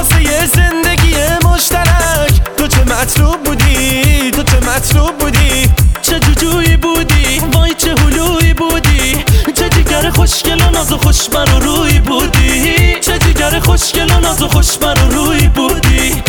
واسه یه زندگی مشترک. تو چه مطلوب بودی، تو چه مطلوب بودی، چه جوجویی بودی، وای چه هلویی بودی، چه جگر خوشگل و ناز و خوشبر و روی بودی، چه جگر خوشگل و ناز و خوشبر و روی بودی.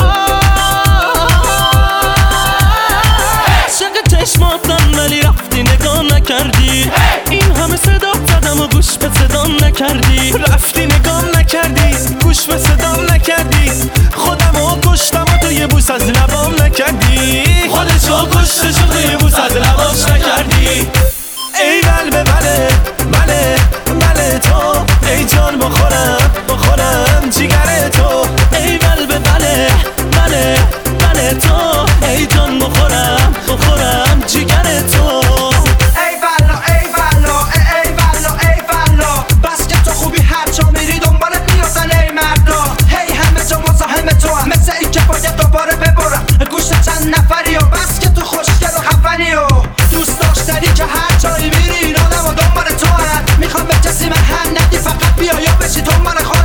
عشق چشماتم ولی رفتی نگاه نکردی، این همه صدا زدم و گوش به صدام نکردی، رفتی نگاه نکردی، گوش به صدام نکردی، خودمو کشتم و تو یه بوس از لبام نکردی، خودشو کشتش و تو یه بوس از لباش نکردی. ای قلب بله بله بله تو، ای جان بخورم بخورم جیگر تو، ای قلب بله بله بله تو، ای جان بخورم بخورم جیگر تو. ای والا ای والا ای والا ای والا، بس که تو خوبی هر جا میری دنبالت میافتن ای مردا، هی همه جا مزاحم تو هم، مثل این که باید دوباره ببرم گوشت چند نفری، و بس که تو خوشگل و خفنی و دوست داشتنی که هر جایی میری این آدم و دنبال تو هم، میخوام به کسی من هم ندی، فقط بیا یا بشی دنبال خود